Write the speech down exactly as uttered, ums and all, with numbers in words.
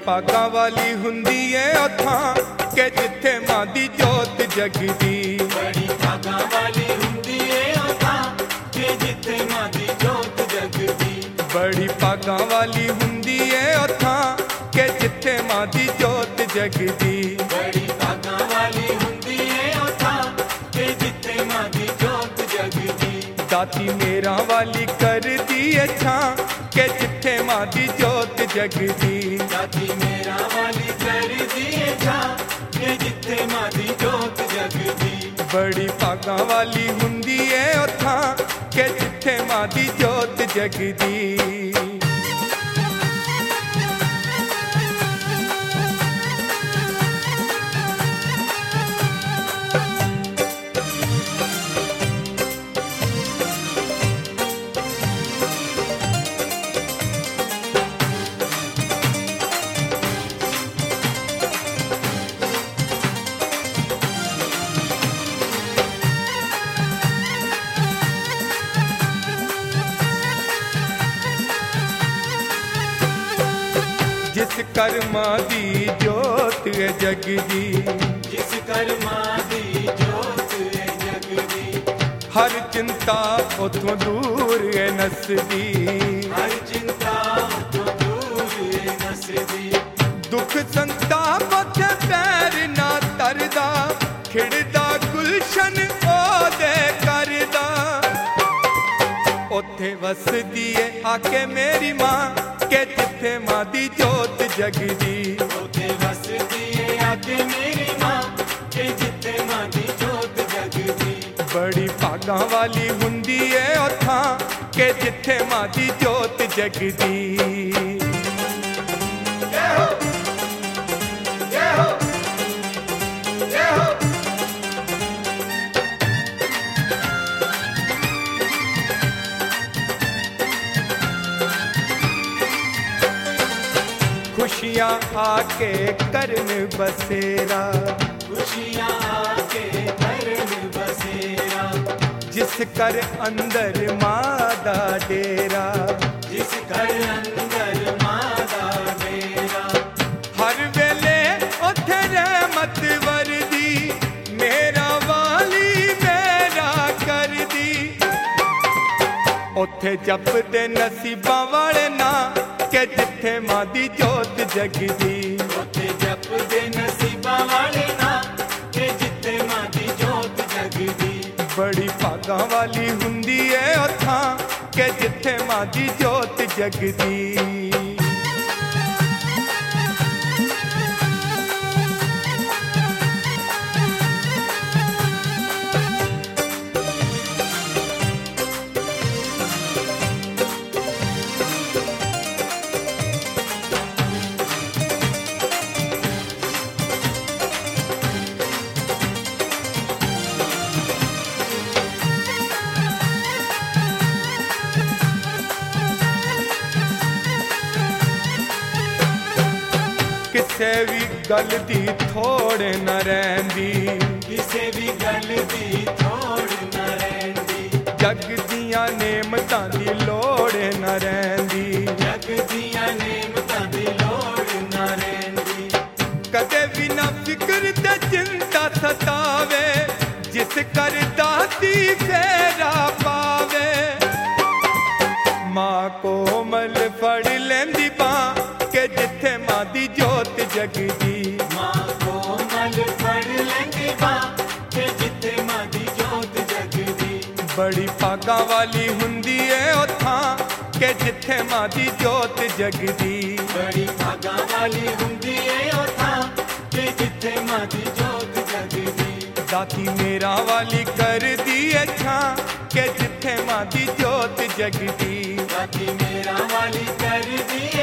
ਭਾਗਾਂ ਵਾਲੀ ਹੁੰਦੀ ਏ ਉੱਥਾਂ ਕਿ ਜਿੱਥੇ ਮਾਂ ਦੀ ਜੋਤ ਜਗਦੀ। ਬੜੀ ਭਾਗਾਂ ਵਾਲੀ ਹੁੰਦੀ ਏ ਉੱਥਾਂ ਕਿ ਜਿੱਥੇ ਮਾਂ ਦੀ ਜੋਤ ਜਗਦੀ। ਬੜੀ ਭਾਗਾਂ ਵਾਲੀ ਹੁੰਦੀ ਏ ਉੱਥਾਂ ਕਿ ਜਿੱਥੇ ਮਾਂ ਦੀ ਜੋਤ ਜਗਦੀ। ਬੜੀ ਭਾਗਾਂ ਵਾਲੀ ਹੁੰਦੀ ਏ ਉੱਥਾਂ ਕਿ ਜਿੱਥੇ ਮਾਂ ਦੀ ਜੋਤ ਜਗਦੀ। ਦਾਤੀ ਮੇਰਾ ਵਾਲੀ ਕਰਦੀ ਏ ਛਾਂ ਕਿ ਜਿੱਥੇ ਮਾਂ ਦੀ ਜੋਤ ਜਗਦੀ। ਦਾਤੀ ਮੇਰਾ ਵਾਲੀ ਕਰਦੀ ਏ ਛਾਂ ਕਿ ਜਿੱਥੇ ਮਾਂ ਦੀ ਜੋਤ ਜਗਦੀ। ਬੜੀ ਭਾਗਾਂ ਵਾਲੀ ਹੁੰਦੀ ਏ ਉੱਥਾਂ ਕਿ ਜਿੱਥੇ ਮਾਂ ਦੀ ਜੋਤ ਜਗਦੀ। जिस कर मां दी जोत है जगदी। जिस कर मां दी जोत है जगदी। हर चिंता उथों दूर है नसदी। हर चिंता उथों दूर है नसदी। दुख संताप उथे पैर ना तरदा। खिड़दा गुलशन ओदे करदा। उथे वसदी है आके मेरी मां के जिथे मां दी जोत जगदी। उथे वसदी है आके मेरी मां के जिथे मां दी जोत जगदी। बड़ी भागां वाली हुंदी है उत्थां के जिथे मां दी जोत जगदी। जय हो जय हो जय हो। खुशियाँ आके करन बसेरा। खुशियाँ आके करन बसेरा। जिस कर अंदर मां दा डेरा। जिस घर अंदर मां दा डेरा। हर वेले उथे रहमत वरदी। मेरा वाली मेरा करदी। उथे जपदे नसीबां वाले ना के जिथे मां दी जोत जगदी। उथे जपदे नसीबां वाले ना के जिथे मां दी जोत जगदी। बड़ी भागां वाली हुंदी है उत्थां के जिथे मां दी जोत जगदी। किसे भी गल दी थोड़ न रहिंदी। किसे भी गल दी थोड़ न रहिंदी। जग दियां नेमतां दी लोड़ न रहिंदी। जग दियां नेमतां दी लोड़ न रहिंदी। कदे भी ना फिक्र ते चिंता सतावे। जिस कर दाती फेरा पावे। मां कोमल फड़ लेंदी बां के जिथे मां दी जोत जगदी। मां कोमल फड़ लेंदी बां के जिथे मां दी जोत जगदी। बड़ी भागां वाली हुंदी है उत्थां के जिथे मां दी जोत जगदी। बड़ी भागां वाली हुंदी है उत्थां के जिथे मां दी जोत जगदी। दाती मेरा वाली करदी है छां के जिथे मां दी जोत जगदी। दाती मेरा वाली करदी